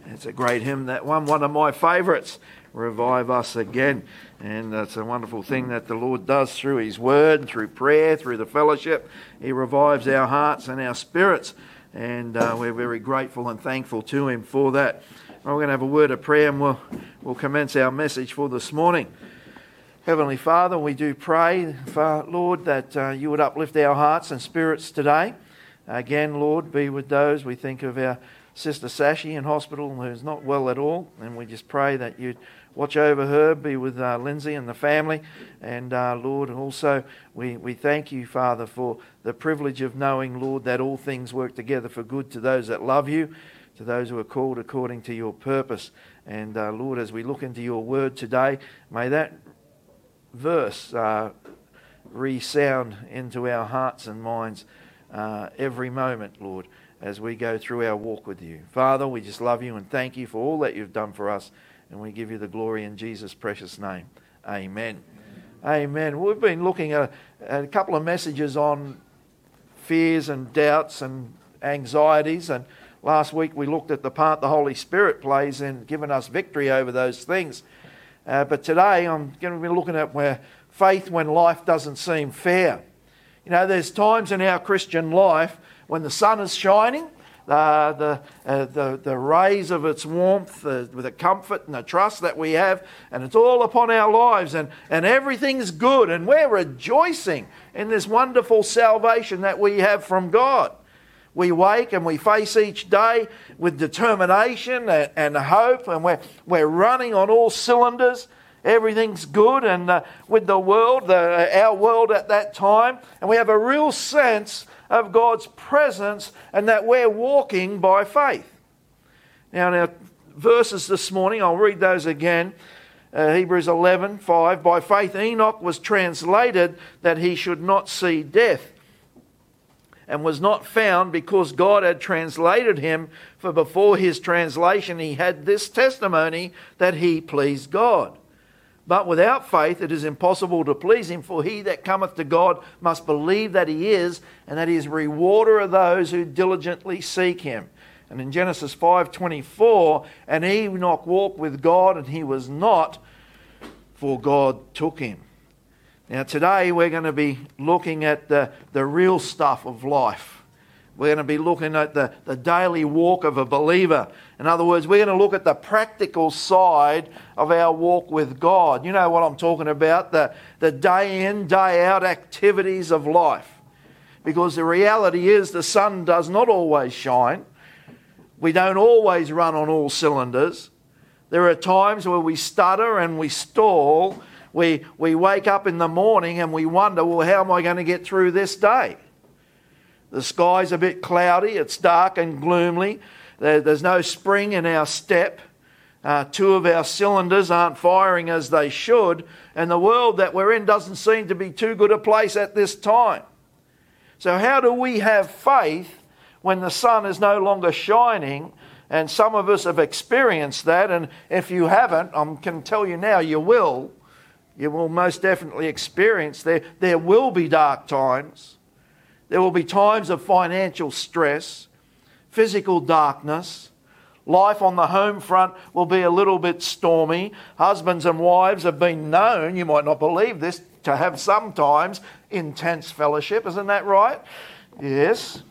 It's a great hymn, that one of my favourites, Revive Us Again. And it's a wonderful thing that the Lord does through His Word, through prayer, through the fellowship. He revives our hearts and our spirits, and we're very grateful and thankful to Him for that. We're going to have a word of prayer, and we'll commence our message for this morning. Heavenly Father, we do pray, Lord, that you would uplift our hearts and spirits today. Again, Lord, be with those. We think of our Sister Sashi in hospital who's not well at all, and we just pray that you'd watch over her, be with Lindsay and the family. And Lord, also we thank you, Father, for the privilege of knowing, Lord, that all things work together for good to those that love you, to those who are called according to your purpose. And Lord, as we look into your word today, may that verse resound into our hearts and minds every moment, Lord, as we go through our walk with you. Father, we just love you and thank you for all that you've done for us, and we give you the glory in Jesus' precious name. Amen. Amen. We've been looking at a couple of messages on fears and doubts and anxieties, and last week we looked at the part the Holy Spirit plays in giving us victory over those things. But today I'm going to be looking at where faith when life doesn't seem fair. You know, there's times in our Christian life when the sun is shining, the rays of its warmth, the comfort and the trust that we have, and it's all upon our lives, and everything's good, and we're rejoicing in this wonderful salvation that we have from God. We wake and we face each day with determination and hope, and we're running on all cylinders. Everything's good, and with the world, our world at that time, and we have a real sense of God's presence and that we're walking by faith. Now, in our verses this morning, I'll read those again. Hebrews 11:5. By faith Enoch was translated that he should not see death, and was not found because God had translated him, for before his translation he had this testimony that he pleased God. But without faith it is impossible to please him, for he that cometh to God must believe that he is, and that he is a rewarder of those who diligently seek him. And in Genesis 5:24, and Enoch walked with God, and he was not, for God took him. Now today we're going to be looking at the real stuff of life. We're going to be looking at the daily walk of a believer. In other words, we're going to look at the practical side of our walk with God. You know what I'm talking about, the day in, day out activities of life. Because the reality is the sun does not always shine. We don't always run on all cylinders. There are times where we stutter and we stall. We wake up in the morning and we wonder, well, how am I going to get through this day? The sky's a bit cloudy, it's dark and gloomy. There's no spring in our step. Two of our cylinders aren't firing as they should, and the world that we're in doesn't seem to be too good a place at this time. So how do we have faith when the sun is no longer shining? And some of us have experienced that, and if you haven't, I can tell you now, you will. You will most definitely experience there will be dark times. There will be times of financial stress, physical darkness. Life on the home front will be a little bit stormy. Husbands and wives have been known, you might not believe this, to have sometimes intense fellowship. Isn't that right? Yes.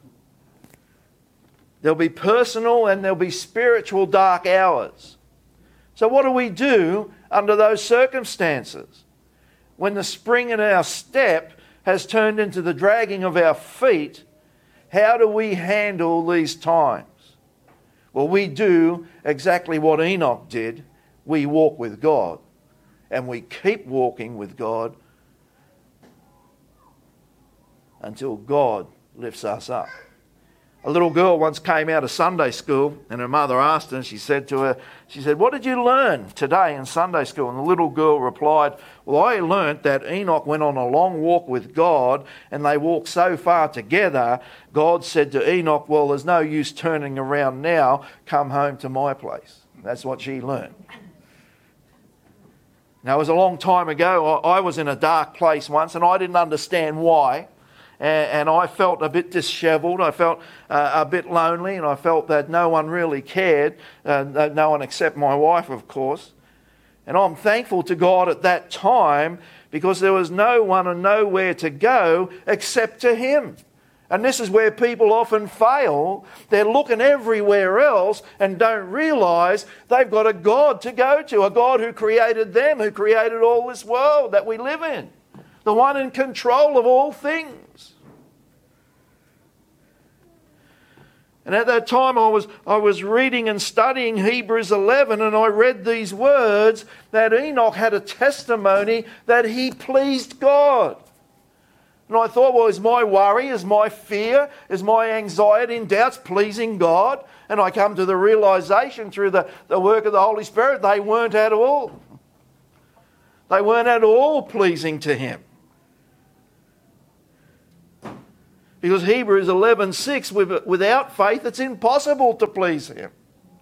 There'll be personal and there'll be spiritual dark hours. So what do we do under those circumstances? When the spring in our step has turned into the dragging of our feet, how do we handle these times? Well, we do exactly what Enoch did. We walk with God, and we keep walking with God until God lifts us up. A little girl once came out of Sunday school, and her mother asked her, and she said, what did you learn today in Sunday school? And the little girl replied, well, I learnt that Enoch went on a long walk with God, and they walked so far together, God said to Enoch, well, there's no use turning around now, come home to my place. That's what she learned. Now, it was a long time ago. I was in a dark place once, and I didn't understand why. and I felt a bit dishevelled. I felt a bit lonely, and I felt that no one really cared, no one except my wife, of course. And I'm thankful to God at that time because there was no one and nowhere to go except to Him. And this is where people often fail. They're looking everywhere else and don't realise they've got a God to go to, a God who created them, who created all this world that we live in, the one in control of all things. And at that time I was reading and studying Hebrews 11, and I read these words that Enoch had a testimony that he pleased God. And I thought, well, is my worry, is my fear, is my anxiety and doubts pleasing God? And I come to the realisation through the work of the Holy Spirit, they weren't at all. They weren't at all pleasing to Him. Because Hebrews 11:6, without faith it's impossible to please Him.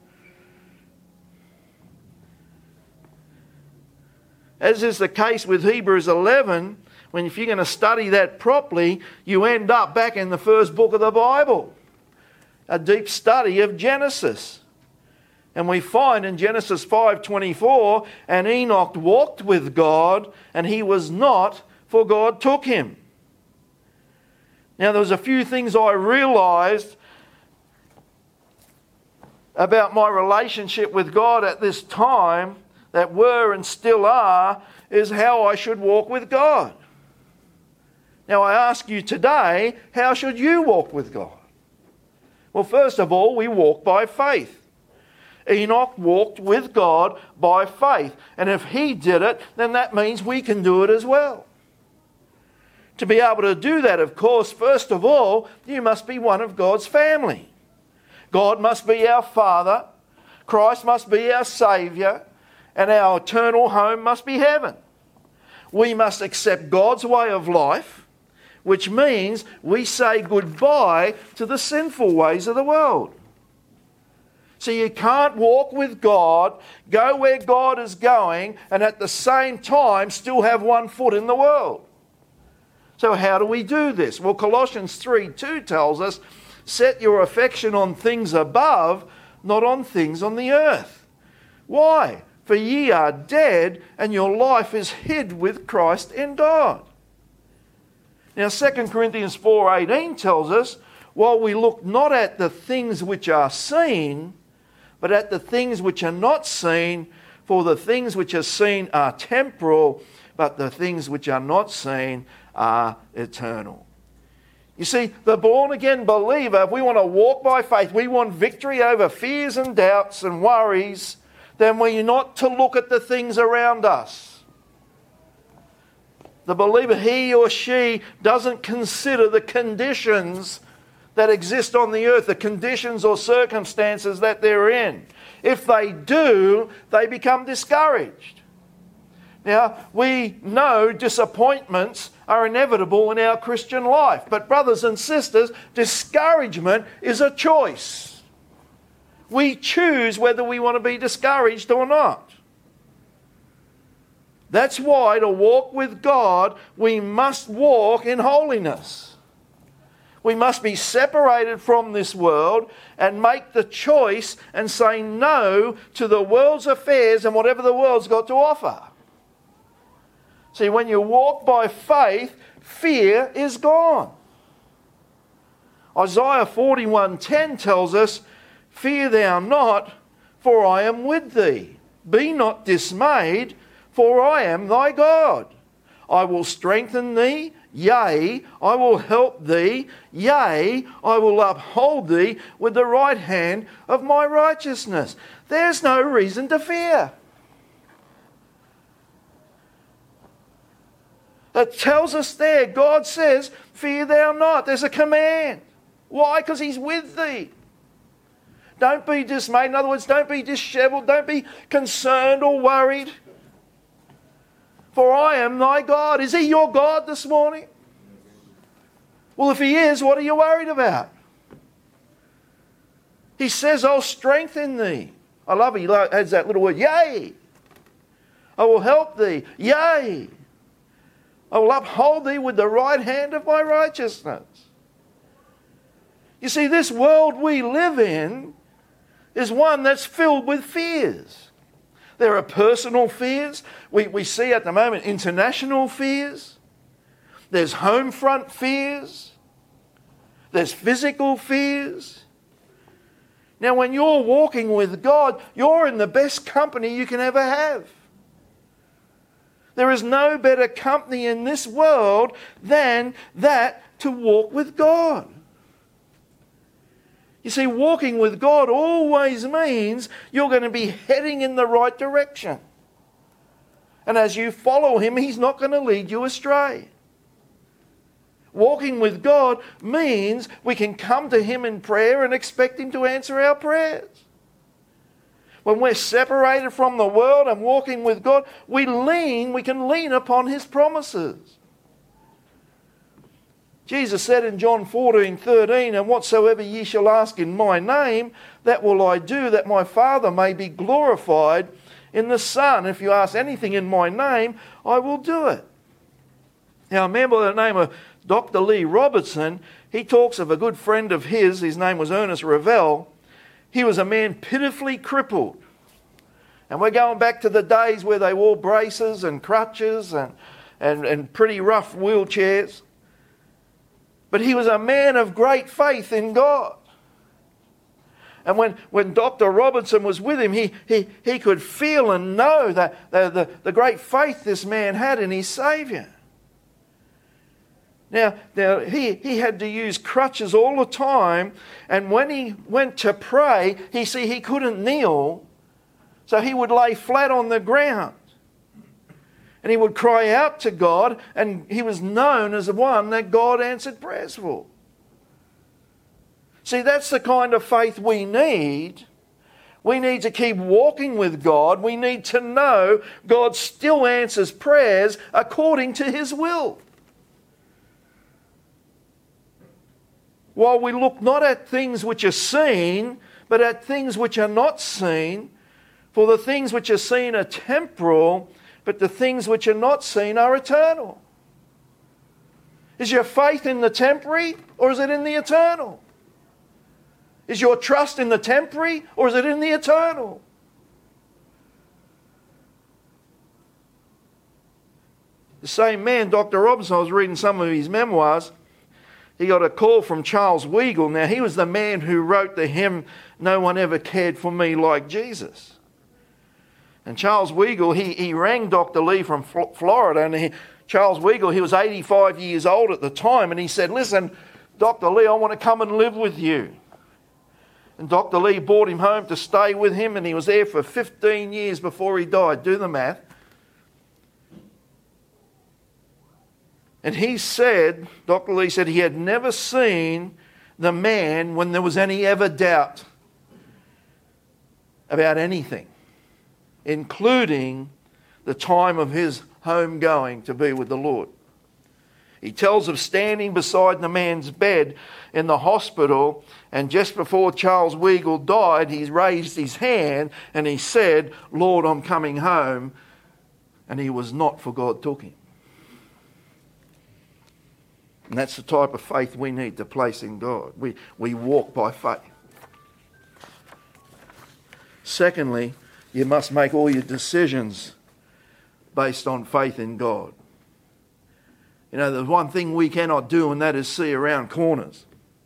As is the case with Hebrews 11, if you're going to study that properly, you end up back in the first book of the Bible, a deep study of Genesis. And we find in Genesis 5:24, and Enoch walked with God, and he was not, for God took him. Now there was a few things I realised about my relationship with God at this time that were and still are, is how I should walk with God. Now I ask you today, how should you walk with God? Well, first of all, we walk by faith. Enoch walked with God by faith. And if he did it, then that means we can do it as well. To be able to do that, of course, first of all, you must be one of God's family. God must be our Father, Christ must be our Saviour, and our eternal home must be heaven. We must accept God's way of life, which means we say goodbye to the sinful ways of the world. So you can't walk with God, go where God is going, and at the same time still have one foot in the world. So how do we do this? Well, Colossians 3:2 tells us, set your affection on things above, not on things on the earth. Why? For ye are dead, and your life is hid with Christ in God. Now 2 Corinthians 4:18 tells us, while we look not at the things which are seen, but at the things which are not seen, for the things which are seen are temporal, but the things which are not seen are eternal. You see, the born-again believer, if we want to walk by faith, we want victory over fears and doubts and worries, then we're not to look at the things around us. The believer, he or she, doesn't consider the conditions that exist on the earth, the conditions or circumstances that they're in. If they do, they become discouraged. Now, we know disappointments are inevitable in our Christian life. But brothers and sisters, discouragement is a choice. We choose whether we want to be discouraged or not. That's why to walk with God, we must walk in holiness. We must be separated from this world and make the choice and say no to the world's affairs and whatever the world's got to offer. See, when you walk by faith, fear is gone. Isaiah 41:10 tells us, fear thou not, for I am with thee. Be not dismayed, for I am thy God. I will strengthen thee, yea, I will help thee, yea, I will uphold thee with the right hand of my righteousness. There's no reason to fear. It tells us there, God says, fear thou not. There's a command. Why? Because He's with thee. Don't be dismayed. In other words, don't be dishevelled. Don't be concerned or worried. For I am thy God. Is He your God this morning? Well, if He is, what are you worried about? He says, I'll strengthen thee. I love it. He adds that little word, yea. I will help thee. Yea. I will uphold thee with the right hand of my righteousness. You see, this world we live in is one that's filled with fears. There are personal fears. We see at the moment international fears. There's home front fears. There's physical fears. Now, when you're walking with God, you're in the best company you can ever have. There is no better company in this world than that to walk with God. You see, walking with God always means you're going to be heading in the right direction. And as you follow Him, He's not going to lead you astray. Walking with God means we can come to Him in prayer and expect Him to answer our prayers. When we're separated from the world and walking with God, we can lean upon His promises. Jesus said in John 14:13, and whatsoever ye shall ask in my name, that will I do, that my Father may be glorified in the Son. If you ask anything in my name, I will do it. Now, a man by the name of Dr. Lee Robertson, he talks of a good friend of his name was Ernest Revell. He was a man pitifully crippled. And we're going back to the days where they wore braces and crutches and pretty rough wheelchairs. But he was a man of great faith in God. And when Dr. Robertson was with him, he could feel and know that the great faith this man had in his Saviour. Now he had to use crutches all the time, and when he went to pray, he couldn't kneel, so he would lay flat on the ground. And he would cry out to God, and he was known as the one that God answered prayers for. See, that's the kind of faith we need. We need to keep walking with God. We need to know God still answers prayers according to His will. While we look not at things which are seen, but at things which are not seen, for the things which are seen are temporal, but the things which are not seen are eternal. Is your faith in the temporary, or is it in the eternal? Is your trust in the temporary, or is it in the eternal? The same man, Dr. Robinson, I was reading some of his memoirs, he got a call from Charles Weigel. Now, he was the man who wrote the hymn, "No One Ever Cared for Me Like Jesus." And Charles Weigel, he rang Dr. Lee from Florida, and Charles Weigel, he was 85 years old at the time, and he said, "Listen, Dr. Lee, I want to come and live with you." And Dr. Lee brought him home to stay with him, and he was there for 15 years before he died. Do the math. And he said, Dr. Lee said, he had never seen the man when there was any ever doubt about anything, including the time of his home going to be with the Lord. He tells of standing beside the man's bed in the hospital, and just before Charles Weigel died, he raised his hand and he said, "Lord, I'm coming home." And he was not, for God took him. And that's the type of faith we need to place in God. We walk by faith. Secondly, you must make all your decisions based on faith in God. You know, there's one thing we cannot do, and that is see around corners.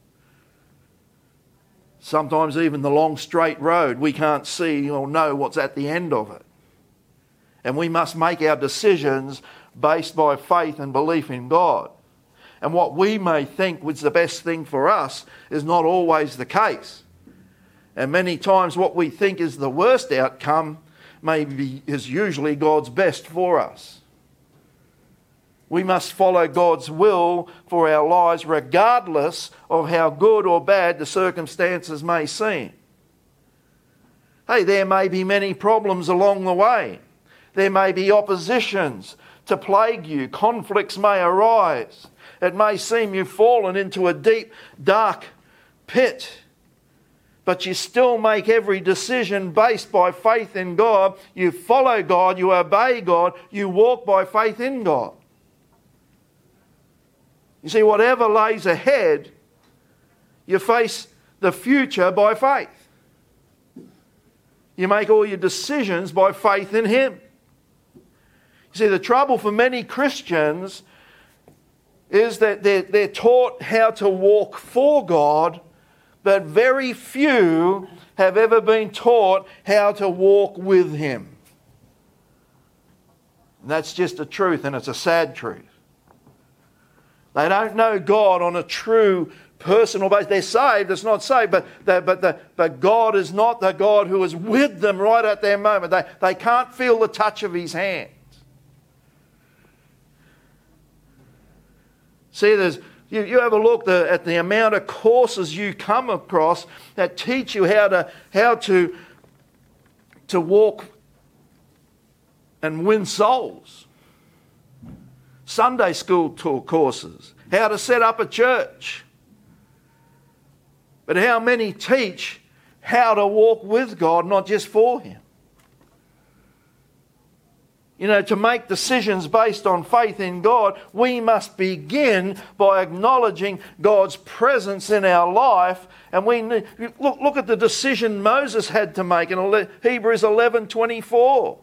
Sometimes even the long straight road, we can't see or know what's at the end of it. And we must make our decisions based by faith and belief in God. And what we may think was the best thing for us is not always the case. And many times what we think is the worst outcome is usually God's best for us. We must follow God's will for our lives regardless of how good or bad the circumstances may seem. Hey, there may be many problems along the way. There may be oppositions to plague you. Conflicts may arise. It may seem you've fallen into a deep, dark pit. But you still make every decision based by faith in God. You follow God, you obey God, you walk by faith in God. You see, whatever lays ahead, you face the future by faith. You make all your decisions by faith in Him. You see, the trouble for many Christians is that they're taught how to walk for God, but very few have ever been taught how to walk with Him. And that's just a truth, and it's a sad truth. They don't know God on a true personal basis. They're saved, it's not saved, but God is not the God who is with them right at their moment. They can't feel the touch of His hand. See, you have a look at the amount of courses you come across that teach you how to walk and win souls. Sunday school courses, how to set up a church. But how many teach how to walk with God, not just for Him? You know, to make decisions based on faith in God, we must begin by acknowledging God's presence in our life. And we need, look at the decision Moses had to make in Hebrews 11:24.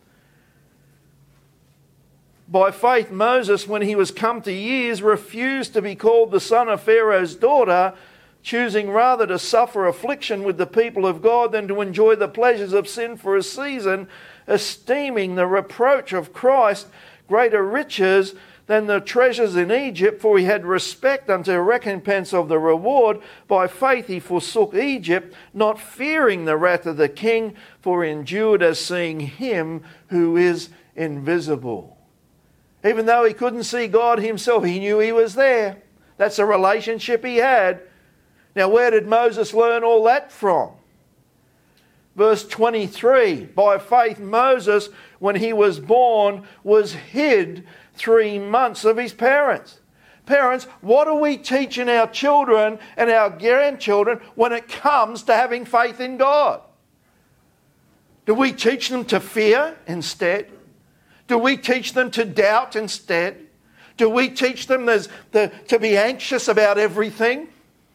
By faith, Moses, when he was come to years, refused to be called the son of Pharaoh's daughter, choosing rather to suffer affliction with the people of God than to enjoy the pleasures of sin for a season, esteeming the reproach of Christ greater riches than the treasures in Egypt, for he had respect unto the recompense of the reward. By faith he forsook Egypt, not fearing the wrath of the king, for he endured as seeing Him who is invisible. Even though he couldn't see God himself, he knew He was there. That's a relationship he had. Now, where did Moses learn all that from? Verse 23, by faith Moses, when he was born, was hid 3 months of his parents. Parents, what are we teaching our children and our grandchildren when it comes to having faith in God? Do we teach them to fear instead? Do we teach them to doubt instead? Do we teach them to be anxious about everything?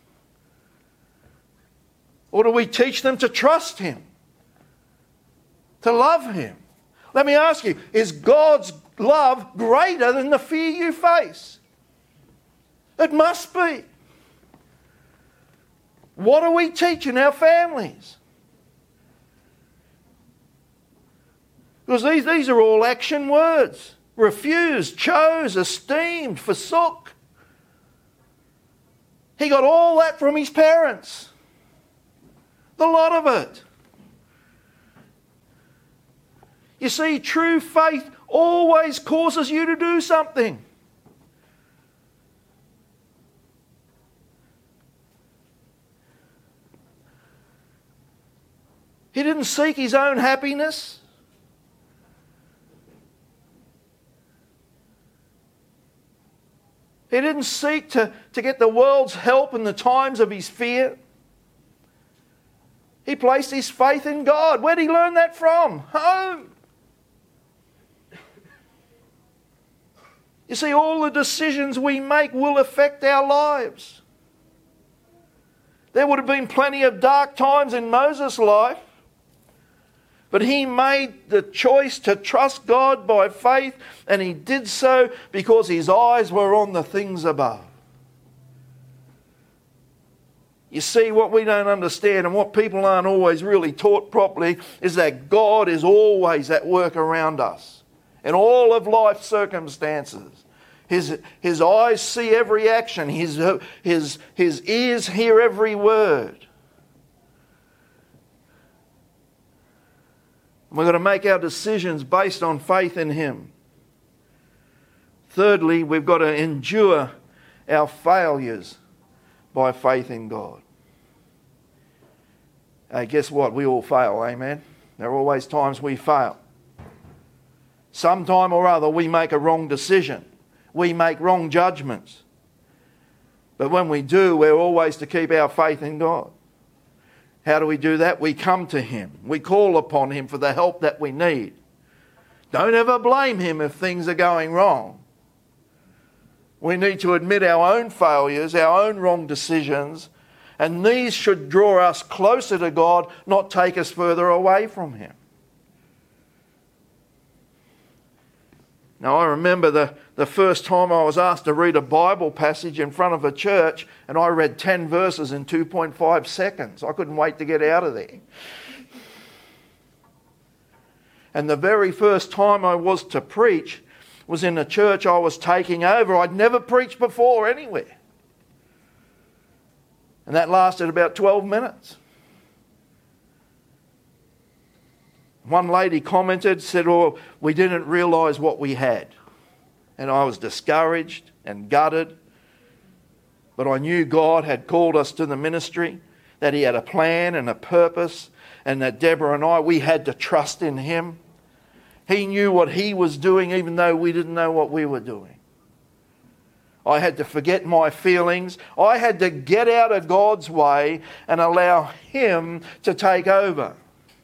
Or do we teach them to trust Him? To love Him? Let me ask you, is God's love greater than the fear you face? It must be. What are we teaching our families? Because these are all action words. Refused, chose, esteemed, forsook. He got all that from his parents. The lot of it. You see, true faith always causes you to do something. He didn't seek his own happiness. He didn't seek to get the world's help in the times of his fear. He placed his faith in God. Where did he learn that from? Home. You see, all the decisions we make will affect our lives. There would have been plenty of dark times in Moses' life, but he made the choice to trust God by faith, and he did so because his eyes were on the things above. You see, what we don't understand and what people aren't always really taught properly is that God is always at work around us in all of life's circumstances. His eyes see every action. His ears hear every word. We've got to make our decisions based on faith in Him. Thirdly, we've got to endure our failures by faith in God. Guess what? We all fail, amen? There are always times we fail. Sometime or other we make a wrong decision. We make wrong judgments. But when we do, we're always to keep our faith in God. How do we do that? We come to Him. We call upon Him for the help that we need. Don't ever blame Him if things are going wrong. We need to admit our own failures, our own wrong decisions, and these should draw us closer to God, not take us further away from Him. Now, I remember the first time I was asked to read a Bible passage in front of a church, and I read 10 verses in 2.5 seconds. I couldn't wait to get out of there. And the very first time I was to preach was in a church I was taking over. I'd never preached before anywhere. And that lasted about 12 minutes. One lady commented, said, "Oh, we didn't realise what we had." And I was discouraged and gutted. But I knew God had called us to the ministry, that He had a plan and a purpose, and that Deborah and I, we had to trust in Him. He knew what He was doing even though we didn't know what we were doing. I had to forget my feelings. I had to get out of God's way and allow Him to take over.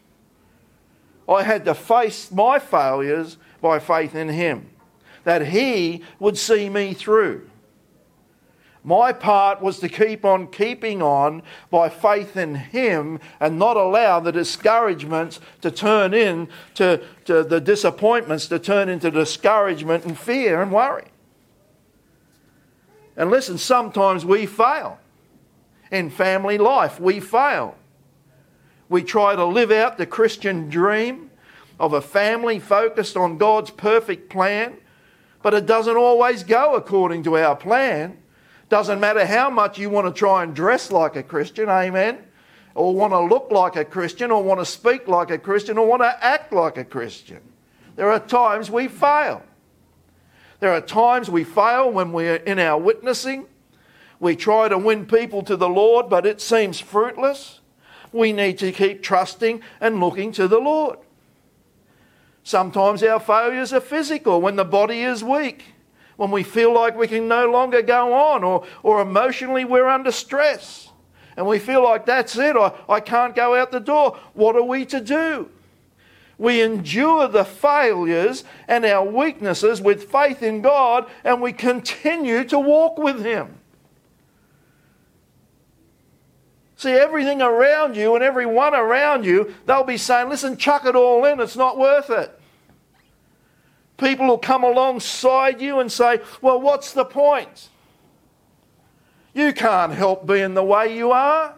I had to face my failures by faith in Him, that He would see me through. My part was to keep on keeping on by faith in Him and not allow the discouragements to turn into the disappointments to turn into discouragement and fear and worry. And listen, sometimes we fail. In family life, we fail. We try to live out the Christian dream of a family focused on God's perfect plan, but it doesn't always go according to our plan. Doesn't matter how much you want to try and dress like a Christian, amen, or want to look like a Christian, or want to speak like a Christian, or want to act like a Christian. There are times we fail. There are times we fail when we're in our witnessing. We try to win people to the Lord, but it seems fruitless. We need to keep trusting and looking to the Lord. Sometimes our failures are physical, when the body is weak, when we feel like we can no longer go on, or emotionally we're under stress, and we feel like that's it, I can't go out the door. What are we to do? We endure the failures and our weaknesses with faith in God, and we continue to walk with Him. See, everything around you and everyone around you, they'll be saying, listen, chuck it all in, it's not worth it. People will come alongside you and say, well, what's the point? You can't help being the way you are.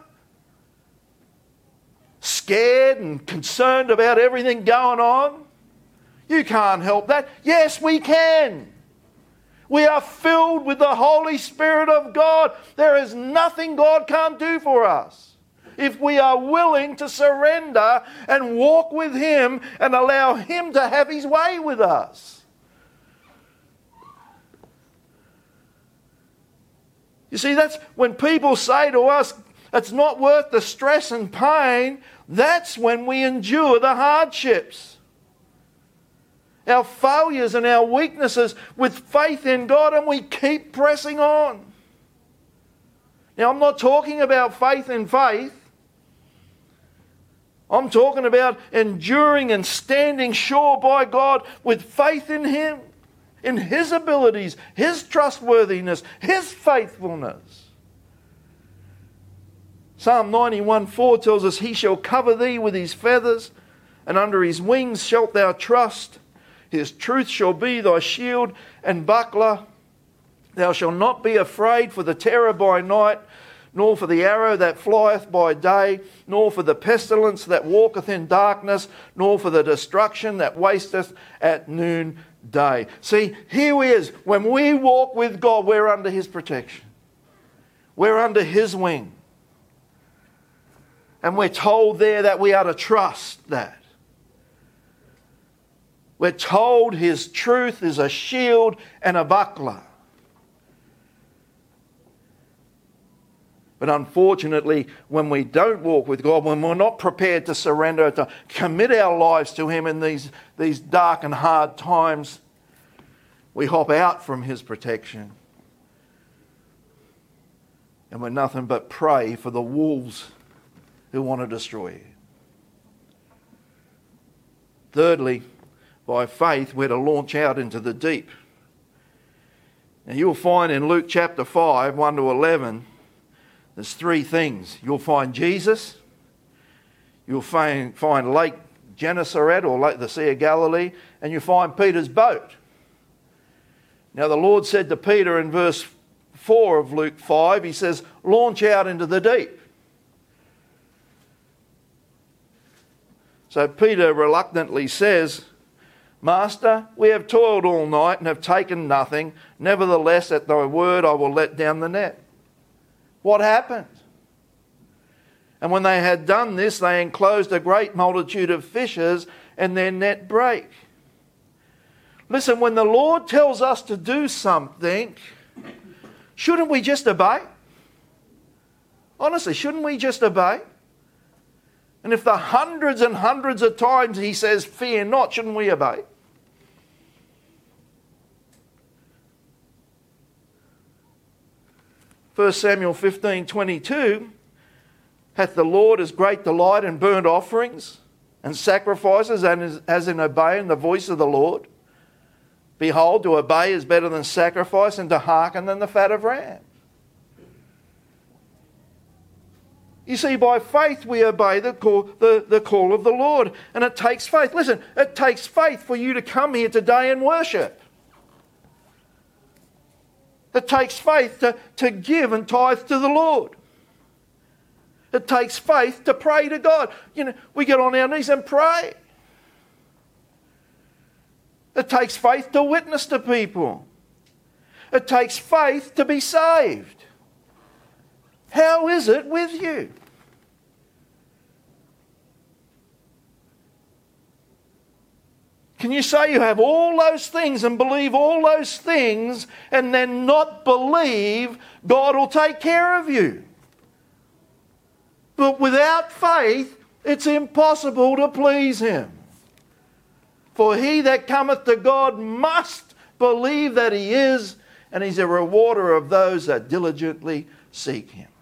Scared and concerned about everything going on. You can't help that. Yes, we can. We are filled with the Holy Spirit of God. There is nothing God can't do for us if we are willing to surrender and walk with Him and allow Him to have His way with us. You see, that's when people say to us, it's not worth the stress and pain, that's when we endure the hardships. Our failures and our weaknesses with faith in God, and we keep pressing on. Now, I'm not talking about faith in faith. I'm talking about enduring and standing sure by God with faith in Him, in His abilities, His trustworthiness, His faithfulness. Psalm 91:4 tells us, He shall cover thee with His feathers, and under His wings shalt thou trust. His truth shall be thy shield and buckler. Thou shalt not be afraid for the terror by night, nor for the arrow that flieth by day, nor for the pestilence that walketh in darkness, nor for the destruction that wasteth at noonday. See, here he is. When we walk with God, we're under His protection. We're under His wing. And we're told there that we are to trust that. We're told His truth is a shield and a buckler. But unfortunately, when we don't walk with God, when we're not prepared to surrender, to commit our lives to Him in these dark and hard times, we hop out from His protection. And we're nothing but prey for the wolves who want to destroy you. Thirdly, by faith, we're to launch out into the deep. Now you'll find in Luke chapter 5, 1 to 11, there's three things. You'll find Jesus. You'll find Lake Gennesaret, or Lake the Sea of Galilee, and you'll find Peter's boat. Now the Lord said to Peter in verse 4 of Luke 5, he says, launch out into the deep. So Peter reluctantly says, Master, we have toiled all night and have taken nothing. Nevertheless, at thy word I will let down the net. What happened? And when they had done this, they enclosed a great multitude of fishes, and their net brake. Listen, when the Lord tells us to do something, shouldn't we just obey? Honestly, shouldn't we just obey? And if the hundreds and hundreds of times he says, fear not, shouldn't we obey? First Samuel 15:22, hath the Lord as great delight in burnt offerings and sacrifices as in obeying the voice of the Lord? Behold, to obey is better than sacrifice, and to hearken than the fat of rams. You see, by faith we obey the call of the Lord. And it takes faith. Listen, it takes faith for you to come here today and worship. It takes faith to give and tithe to the Lord. It takes faith to pray to God. You know, we get on our knees and pray. It takes faith to witness to people. It takes faith to be saved. How is it with you? Can you say you have all those things and believe all those things and then not believe God will take care of you? But without faith, it's impossible to please Him. For he that cometh to God must believe that He is, and He's a rewarder of those that diligently seek Him.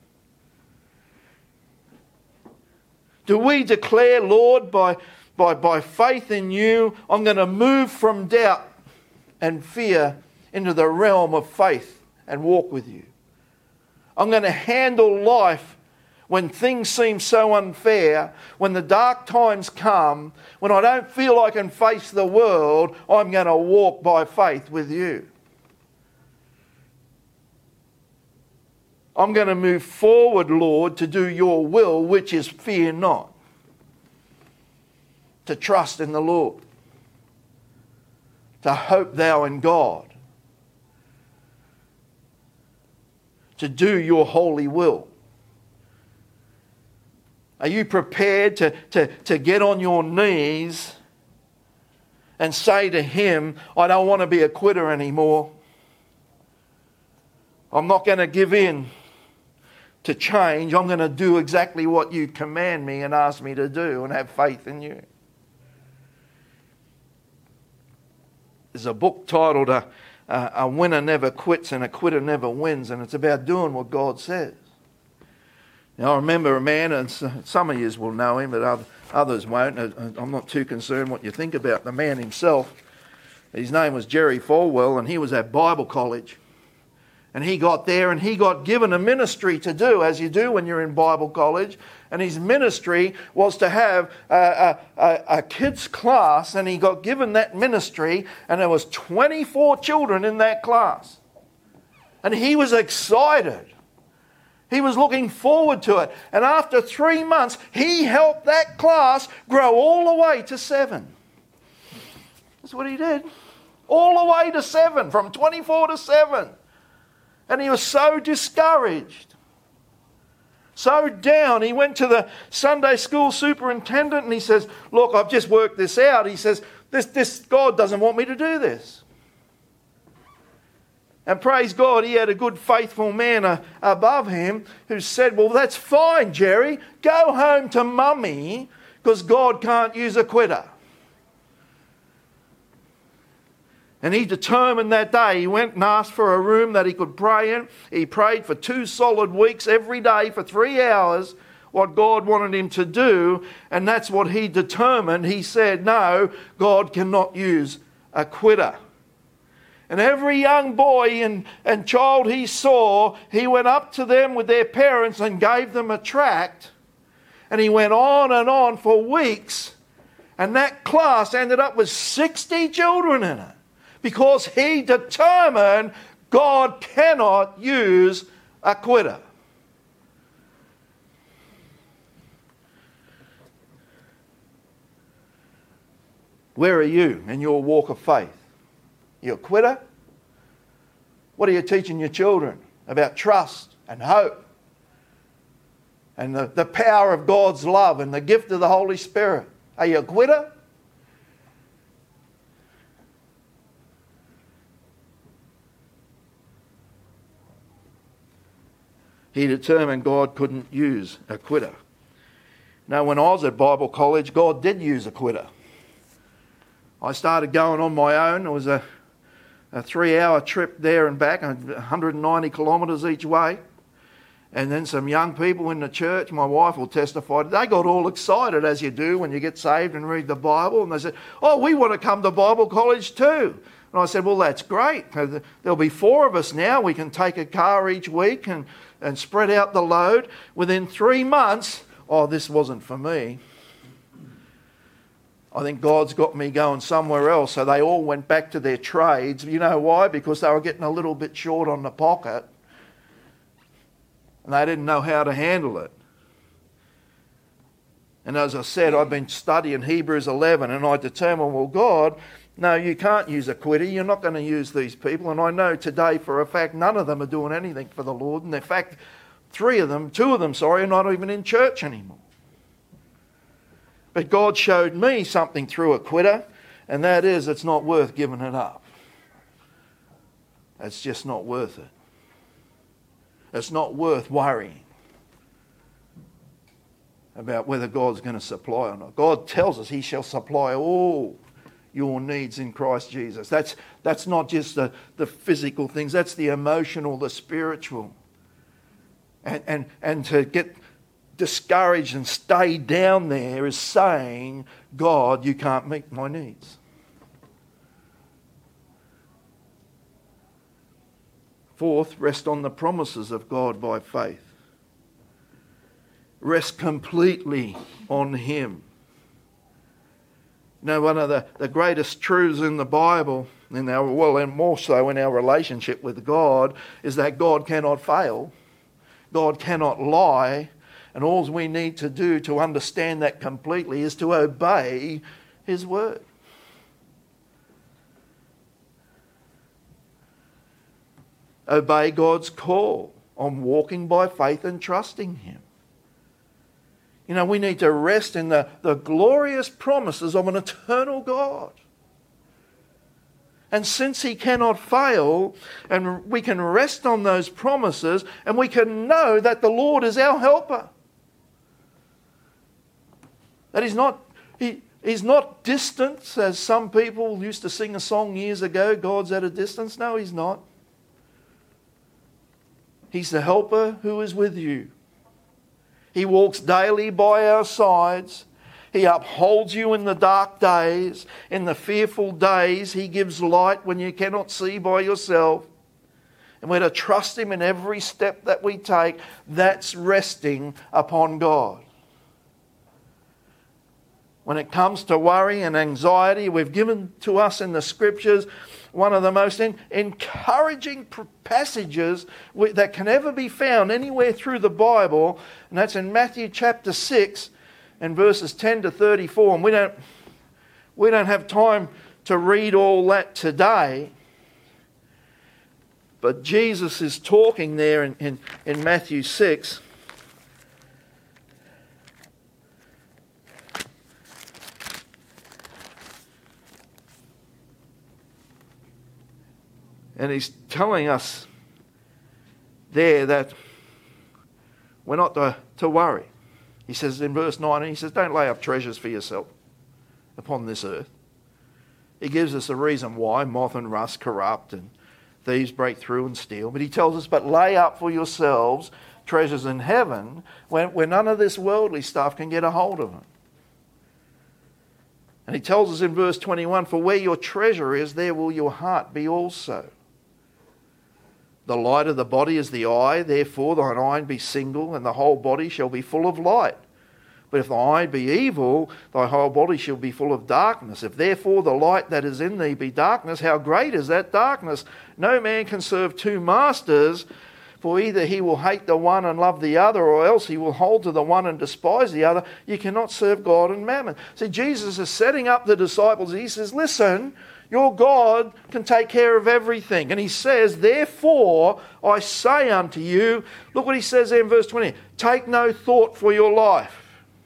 Do we declare, Lord, by faith in You, I'm going to move from doubt and fear into the realm of faith and walk with You. I'm going to handle life when things seem so unfair, when the dark times come, when I don't feel I can face the world, I'm going to walk by faith with You. I'm going to move forward, Lord, to do Your will, which is fear not. To trust in the Lord. To hope Thou in God. To do Your holy will. Are you prepared to get on your knees and say to Him, I don't want to be a quitter anymore. I'm not going to give in to change. I'm going to do exactly what You command me and ask me to do and have faith in You. There's a book titled A Winner Never Quits and a Quitter Never Wins, and it's about doing what God says. Now, I remember a man, and some of you will know him, but others won't. I'm not too concerned what you think about the man himself. His name was Jerry Falwell, and he was at Bible college. And he got there and he got given a ministry to do, as you do when you're in Bible college. And his ministry was to have a kids' class, and he got given that ministry, and there was 24 children in that class. And he was excited. He was looking forward to it. And after 3 months, he helped that class grow all the way to 7. That's what he did. All the way to 7, from 24 to 7. And he was so discouraged, so down. He went to the Sunday school superintendent and he says, look, I've just worked this out. He says, this God doesn't want me to do this. And praise God, he had a good faithful man above him who said, well, that's fine, Jerry. Go home to Mummy, because God can't use a quitter. And he determined that day, he went and asked for a room that he could pray in. He prayed for 2 solid weeks every day for 3 hours what God wanted him to do. And that's what he determined. He said, no, God cannot use a quitter. And every young boy and child he saw, he went up to them with their parents and gave them a tract. And he went on for weeks. And that class ended up with 60 children in it. Because he determined God cannot use a quitter. Where are you in your walk of faith? You a quitter? What are you teaching your children about trust and hope and the power of God's love and the gift of the Holy Spirit? Are you a quitter? He determined God couldn't use a quitter. Now, when I was at Bible college, God did use a quitter. I started going on my own. It was a 3-hour trip there and back, 190 kilometres each way. And then some young people in the church, my wife will testify, they got all excited, as you do when you get saved and read the Bible. And they said, oh, we want to come to Bible college too. And I said, well, that's great. There'll be 4 of us now. We can take a car each week and spread out the load. Within 3 months, oh, this wasn't for me. I think God's got me going somewhere else. So they all went back to their trades. You know why? Because they were getting a little bit short on the pocket. And they didn't know how to handle it. And as I said, I've been studying Hebrews 11 and I determined, well, God, no, you can't use a quitter. You're not going to use these people. And I know today for a fact none of them are doing anything for the Lord. And in fact, 2 of them, are not even in church anymore. But God showed me something through a quitter, and that is it's not worth giving it up. It's just not worth it. It's not worth worrying about whether God's going to supply or not. God tells us he shall supply all your needs in Christ Jesus. That's not just the physical things, that's the emotional, the spiritual. And to get discouraged and stay down there is saying, God, you can't meet my needs. Fourth, rest on the promises of God by faith. Rest completely on him. You know, one of the greatest truths in the Bible, and more so in our relationship with God, is that God cannot fail. God cannot lie. And all we need to do to understand that completely is to obey his word. Obey God's call on walking by faith and trusting him. You know, we need to rest in the glorious promises of an eternal God. And since he cannot fail, and we can rest on those promises, and we can know that the Lord is our helper. That he's not distant, as some people used to sing a song years ago, God's at a distance. No, he's not. He's the helper who is with you. He walks daily by our sides. He upholds you in the dark days. In the fearful days, he gives light when you cannot see by yourself. And we're to trust him in every step that we take. That's resting upon God. When it comes to worry and anxiety, we've given to us in the scriptures one of the most encouraging passages that can ever be found anywhere through the Bible, and that's in Matthew chapter 6 and verses 10 to 34. And we don't have time to read all that today, but Jesus is talking there in Matthew 6. And he's telling us there that we're not to worry. He says in verse 9, he says, don't lay up treasures for yourself upon this earth. He gives us a reason why moth and rust corrupt and thieves break through and steal. But he tells us, but lay up for yourselves treasures in heaven where none of this worldly stuff can get a hold of them. And he tells us in verse 21, for where your treasure is, there will your heart be also. The light of the body is the eye, therefore thine eye be single, and the whole body shall be full of light. But if thy eye be evil, thy whole body shall be full of darkness. If therefore the light that is in thee be darkness, how great is that darkness? No man can serve two masters, for either he will hate the one and love the other, or else he will hold to the one and despise the other. You cannot serve God and mammon. See, Jesus is setting up the disciples. He says, listen, your God can take care of everything. And he says, therefore, I say unto you, look what he says there in verse 20, take no thought for your life.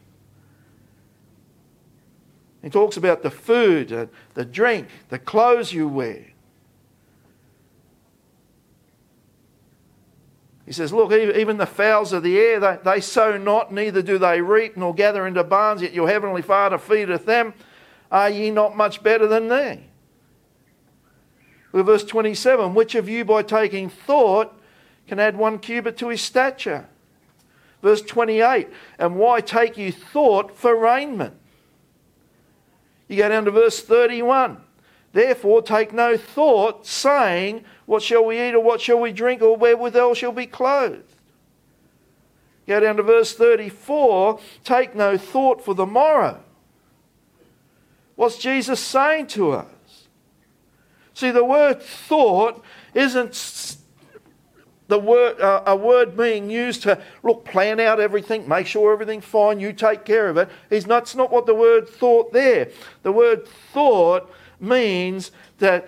He talks about the food, the drink, the clothes you wear. He says, look, even the fowls of the air, they sow not, neither do they reap, nor gather into barns, yet your heavenly Father feedeth them. Are ye not much better than they? Well, verse 27, which of you by taking thought can add 1 cubit to his stature? Verse 28, and why take you thought for raiment? You go down to verse 31. Therefore take no thought, saying, what shall we eat, or what shall we drink, or wherewithal shall we be clothed? Go down to verse 34. Take no thought for the morrow. What's Jesus saying to us? See, the word thought isn't a word being used to, look, plan out everything, make sure everything's fine, you take care of it. It's not what the word thought there. The word thought means that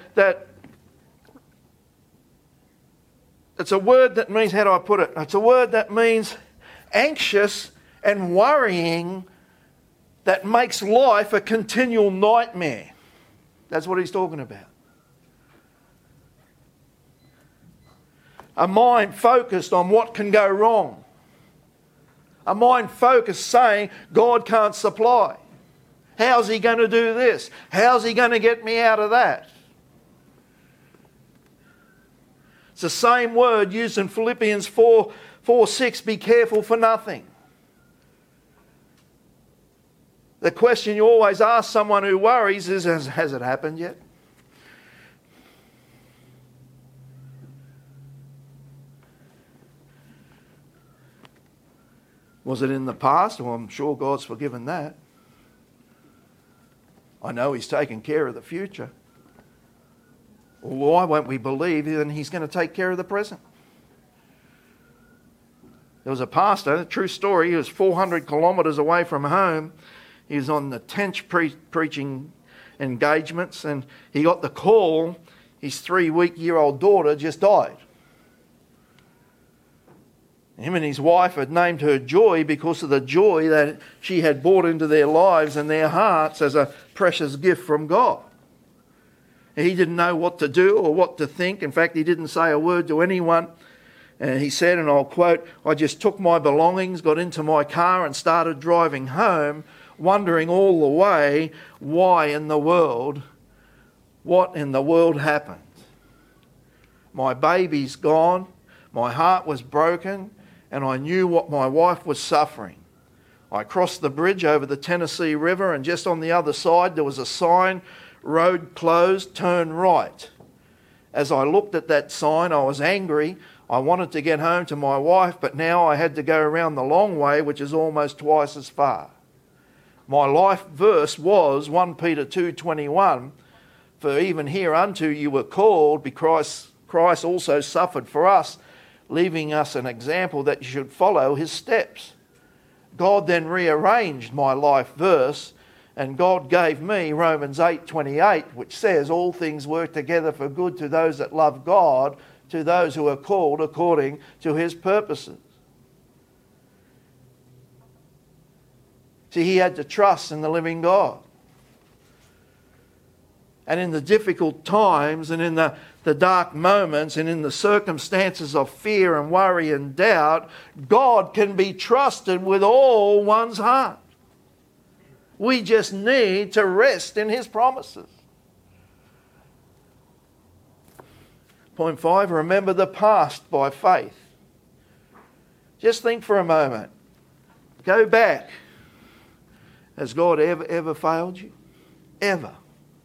it's a word that means, how do I put it? It's a word that means anxious and worrying that makes life a continual nightmare. That's what he's talking about. A mind focused on what can go wrong. A mind focused saying, God can't supply. How's he going to do this? How's he going to get me out of that? It's the same word used in Philippians 4:6, be careful for nothing. The question you always ask someone who worries is, has it happened yet? Was it in the past? Well, I'm sure God's forgiven that. I know he's taken care of the future. Well, why won't we believe then he's going to take care of the present? There was a pastor, a true story, he was 400 kilometres away from home. He was on the tent preaching engagements, and he got the call his 3-week-old daughter just died. Him and his wife had named her Joy because of the joy that she had brought into their lives and their hearts as a precious gift from God. He didn't know what to do or what to think. In fact, he didn't say a word to anyone. And he said, and I'll quote, I just took my belongings, got into my car and started driving home, wondering all the way what in the world happened. My baby's gone, my heart was broken, and I knew what my wife was suffering. I crossed the bridge over the Tennessee River, and just on the other side there was a sign, road closed, turn right. As I looked at that sign, I was angry. I wanted to get home to my wife, but now I had to go around the long way, which is almost twice as far. My life verse was 1 Peter 2:21, for even hereunto you were called, because Christ also suffered for us, leaving us an example that you should follow his steps. God then rearranged my life verse, and God gave me Romans 8:28, which says, all things work together for good to those that love God, to those who are called according to his purposes. See, he had to trust in the living God. And in the difficult times and in the dark moments and in the circumstances of fear and worry and doubt, God can be trusted with all one's heart. We just need to rest in his promises. Point 5, remember the past by faith. Just think for a moment. Go back. Has God ever failed you? ever,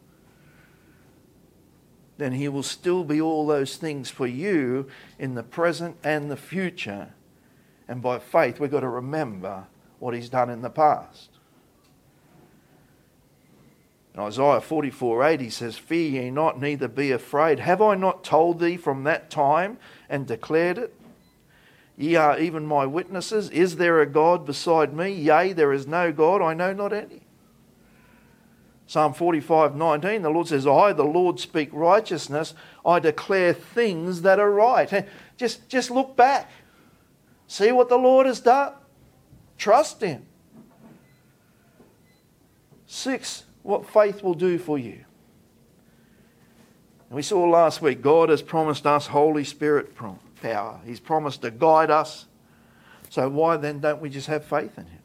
then he will still be all those things for you in the present and the future. And by faith, we've got to remember what he's done in the past. In Isaiah 44:8, says, "Fear ye not, neither be afraid. Have I not told thee from that time and declared it? Ye are even my witnesses. Is there a God beside me? Yea, there is no God, I know not any." Psalm 45:19, the Lord says, "I, the Lord, speak righteousness. I declare things that are right." Just look back. See what the Lord has done. Trust him. 6, what faith will do for you. And we saw last week, God has promised us Holy Spirit power. He's promised to guide us. So why then don't we just have faith in him?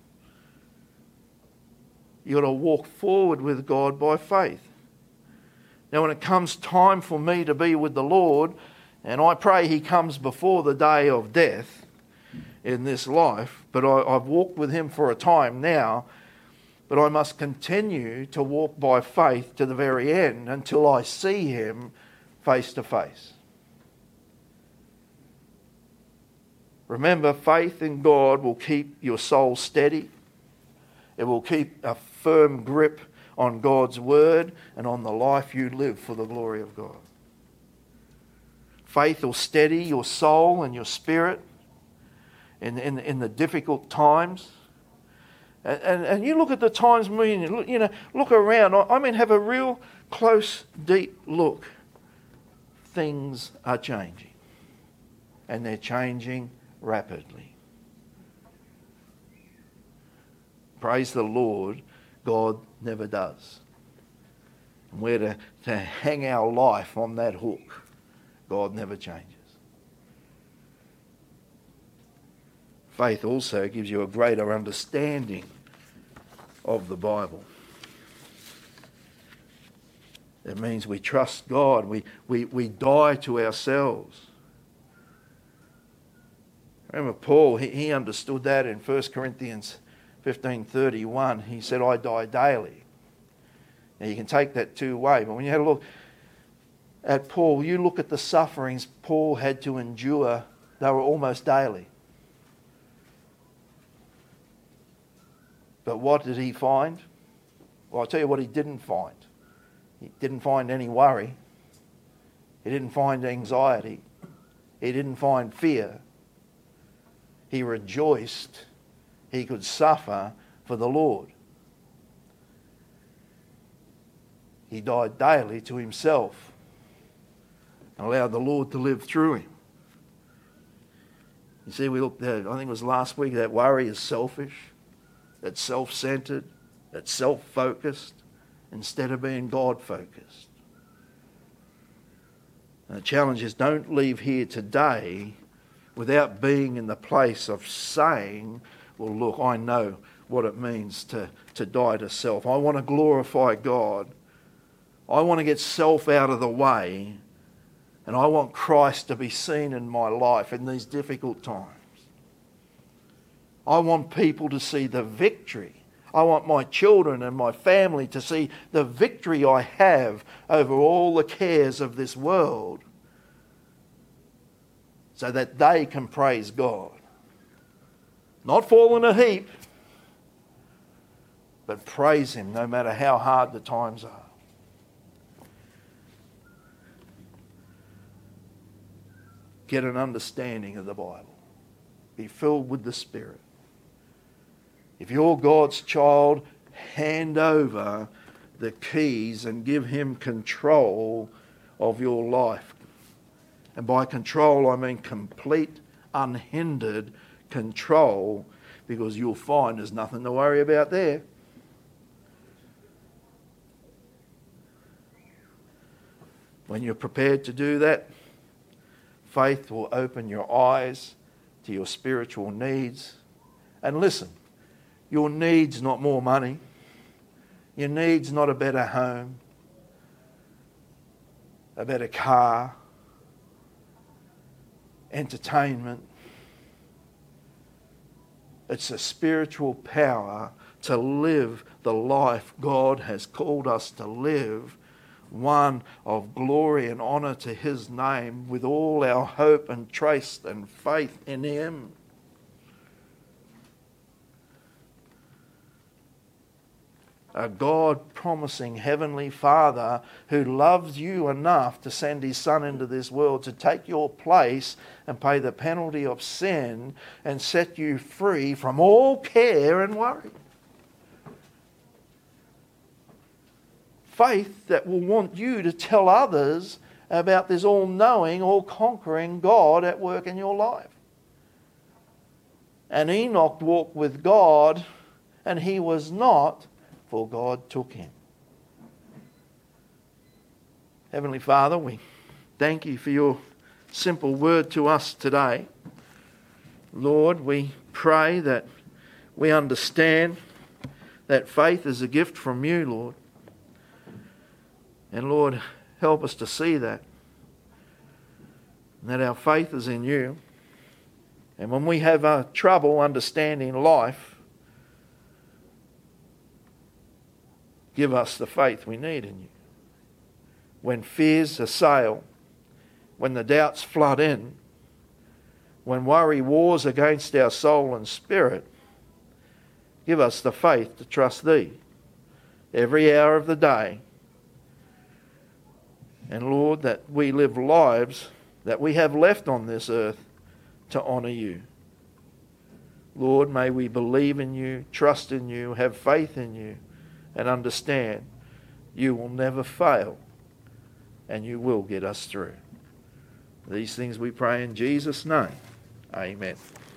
You've got to walk forward with God by faith. Now when it comes time for me to be with the Lord, and I pray he comes before the day of death in this life, but I've walked with him for a time now, but I must continue to walk by faith to the very end until I see him face to face. Remember, faith in God will keep your soul steady. It will keep a firm grip on God's word and on the life you live for the glory of God. Faith will steady your soul and your spirit in the difficult times. And you look at the times, look around. I mean, have a real close, deep look. Things are changing. And they're changing rapidly. Praise the Lord, God never does. And we're to hang our life on that hook. God never changes. Faith also gives you a greater understanding of the Bible. It means we trust God. We die to ourselves. Remember Paul, he understood that in 1 Corinthians 15:31. He said, "I die daily." Now you can take that two ways, but when you had a look at Paul, you look at the sufferings Paul had to endure, they were almost daily. But what did he find? Well, I'll tell you what he didn't find. He didn't find any worry. He didn't find anxiety. He didn't find fear. He rejoiced he could suffer for the Lord. He died daily to himself and allowed the Lord to live through him. You see, we looked at, I think it was last week, that worry is selfish, that's self-centered, that's self-focused, instead of being God-focused. And the challenge is, don't leave here today without being in the place of saying, well, look, I know what it means to die to self. I want to glorify God. I want to get self out of the way. And I want Christ to be seen in my life in these difficult times. I want people to see the victory. I want my children and my family to see the victory I have over all the cares of this world, so that they can praise God. Not fall in a heap, but praise him no matter how hard the times are. Get an understanding of the Bible. Be filled with the Spirit. If you're God's child, hand over the keys and give him control of your life. And by control, I mean complete, unhindered control, because you'll find there's nothing to worry about there. When you're prepared to do that, faith will open your eyes to your spiritual needs. And listen, your need's not more money. Your need's not a better home, a better car, entertainment. It's a spiritual power to live the life God has called us to live, one of glory and honour to His name, with all our hope and trust and faith in Him. A God-promising Heavenly Father who loves you enough to send His Son into this world to take your place and pay the penalty of sin and set you free from all care and worry. Faith that will want you to tell others about this all-knowing, all-conquering God at work in your life. And Enoch walked with God, and he was not, for God took him. Heavenly Father, we thank You for Your simple word to us today. Lord, we pray that we understand that faith is a gift from You, Lord. And Lord, help us to see that our faith is in You. And when we have trouble understanding life, give us the faith we need in You. When fears assail, when the doubts flood in, when worry wars against our soul and spirit, give us the faith to trust Thee every hour of the day. And Lord, that we live lives that we have left on this earth to honour You. Lord, may we believe in You, trust in You, have faith in You, and understand You will never fail and You will get us through. These things we pray in Jesus' name. Amen.